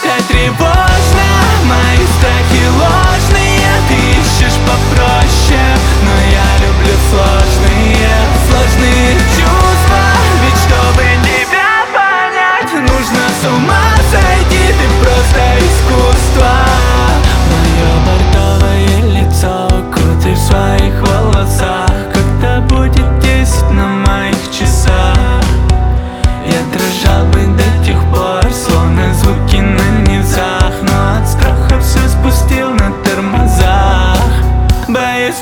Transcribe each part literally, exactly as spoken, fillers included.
Опять тревожно, мои страхи ложные. Ты ищешь попроще, но я люблю сложные, сложные чувства. Ведь чтобы тебя понять, нужно с ума сойти. Ты просто искусство. Мое бордовое лицо укутай в своих волосах. Когда будет десять на моих часах, я дрожал бы до тех пор, словно звуки на низах. Но от страха все спустил на тормозах. Боюсь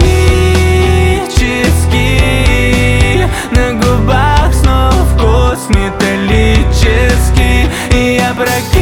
панически, на губах снова вкус металлический. И я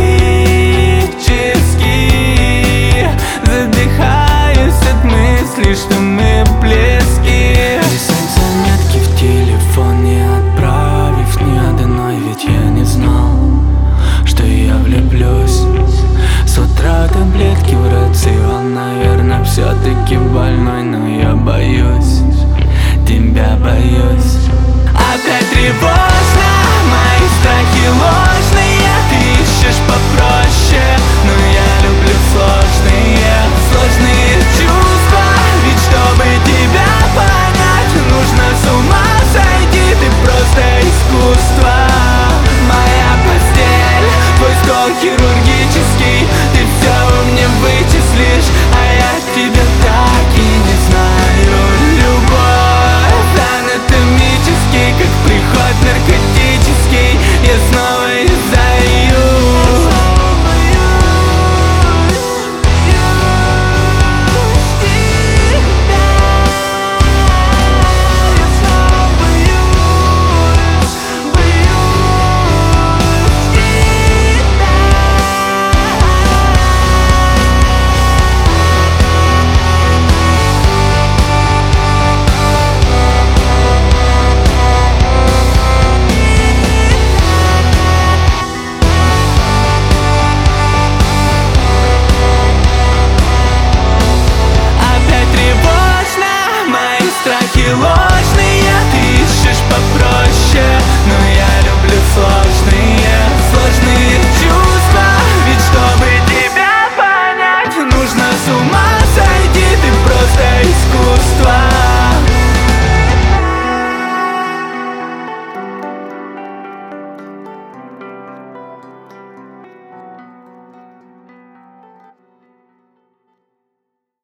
практически задыхаюсь от мысли, что мы близки. Рисуй заметки в телефоне, отправив ни одной, ведь я не знал, что я влюблюсь. С утра таблетки в рацион, наверное, все-таки больной, но я боюсь, тебя боюсь. Опять тревожно, мои страхи ложные. Ты ищешь попроще, но я люблю сложные, сложные чувства. Ведь чтобы тебя понять, нужно с ума сойти. Ты просто искусство. Моя постель, твой стол хирург.